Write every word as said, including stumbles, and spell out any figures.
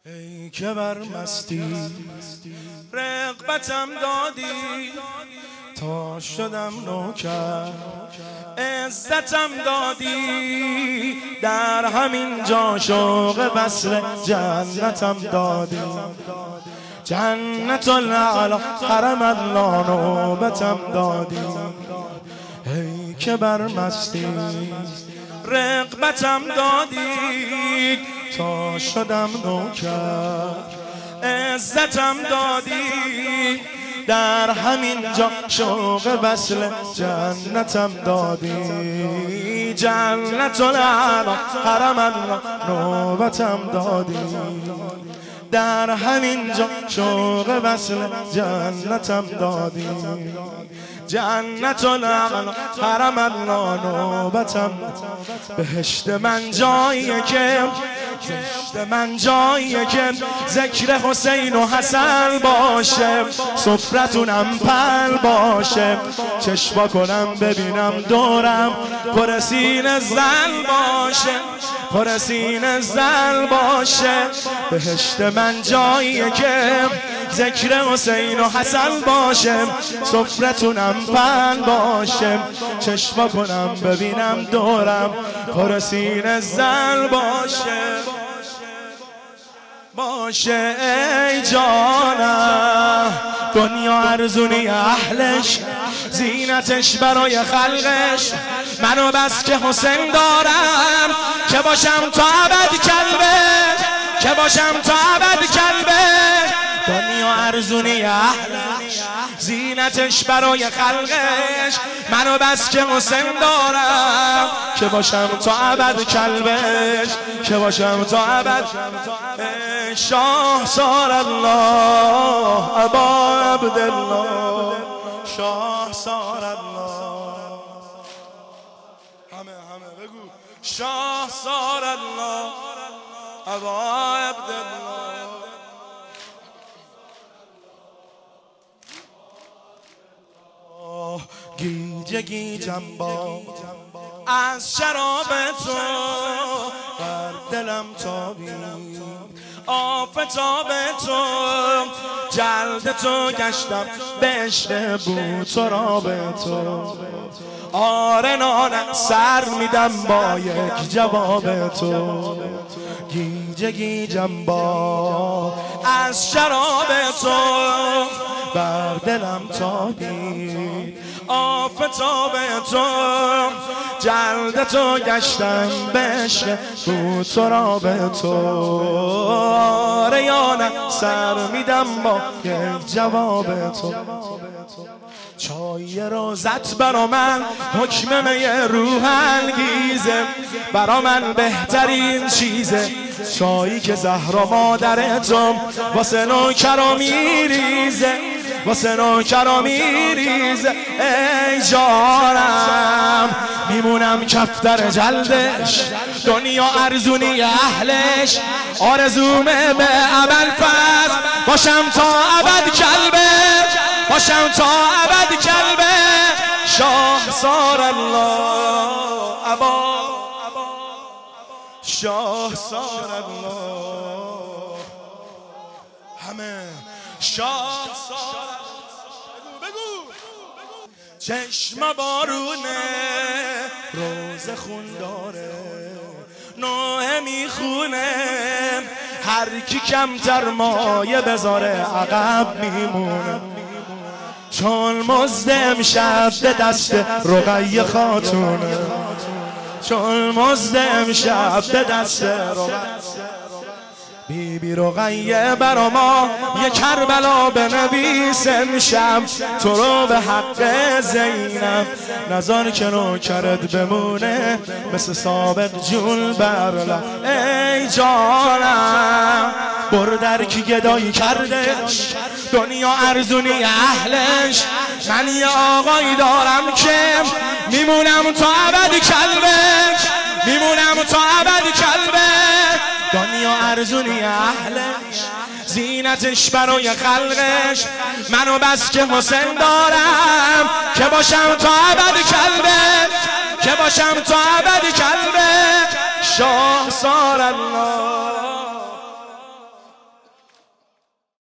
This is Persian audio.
ای که بر مستی رغبتم دادی تا شدم نوکر، عزتم دادی در همین جا شوق وصل جنتم دادی. جنت العلا حرم الله نوبتم دادی. ای که بر مستی رغبتم دادی تا شدم نوکر، عزتم دادی در همین جا شوق وصل جنتم دادی. جنت العلا حرم الله نوبتم دادی در همین جا شوق وصل جنتم دادی. جنت العلا حرم الله نوبتم. بهشت من جاییه که بهشت من جاییه که ذکر حسین و حسن باشه، سفرتونم پل باشه، چشما کنم ببینم دورم پر سینه زل باشه، پر سینه زل باشه. بهشت من جاییه که ذکر حسین و حسن باشه، سفرتونم پن باشه، چشما کنم ببینم دورم پر سینه زل باشه باشه. ای جانم دنیا ارزونی اهلش، زینتش برای خلقش، منو بس که حسین دارم که باشم تا ابد کلبه، که باشم تا ابد کلبه. دنیا ارزونی اهلش، زینتش برای خلقش، منو بس که حسین دارم که باشم تا ابد کلبش، که باشم تا ابد. شاه سار الله ابا عبدالله، شاه سار الله. همه همه بگو شاه سار الله ابا عبدالله. گیجه گیجم با از شراب تو، بر دلم تابید آفتاب تو، جلد تو گشتم به عشق بو تراب تو. آره نانه سر میدم با یک جواب تو. گیجه گیجم با از شراب تو، بر دلم تابید آفتاب تو، جلد تو گشتم به عشق بو تراب تو. آره یا نه سر میدم با یک جواب تو. چای روزت برا من حکم می روح انگیزه، برا من بهترین چیزه، چایی که زهرا مادر تو واسه نوکرا میریزه، واسه نوکرا میریزه. ای جانم میمونم کفتر جلدش، دنیا ارزونی اهلش، آرزومه به ابوالفضل باشم تا ابد کلبه، باشم تا ابد کلبه. شاه سار الله ابا، شاه سار الله. همه شاه سار بگو بگو. چشم بارونه روز خون داره، نوه میخونه، هر کی کمتر مایه بذاره عقب میمونه. چون مزد امشب به دست رقیه خاتونه، چون مزد امشب به دست رقیه. بی بی رقیه برا ما یه کربلا بنویس امشب، تو رو به حق زینب نظر که نوکرت بمونه مثل سابق جون برلا. ای جانم بردر کی گدایی کردش، دنیا ارزونی اهلش، من یه آقایی دارم که میمونم تا ابد کلبش، میمونم تا ابد کلبش. دنیا ارزونی اهلش، زینتش برای خلقش، منو بس که حسین دارم که باشم تا ابد کلبش، که باشم تا ابد کلبش. شاه سار الله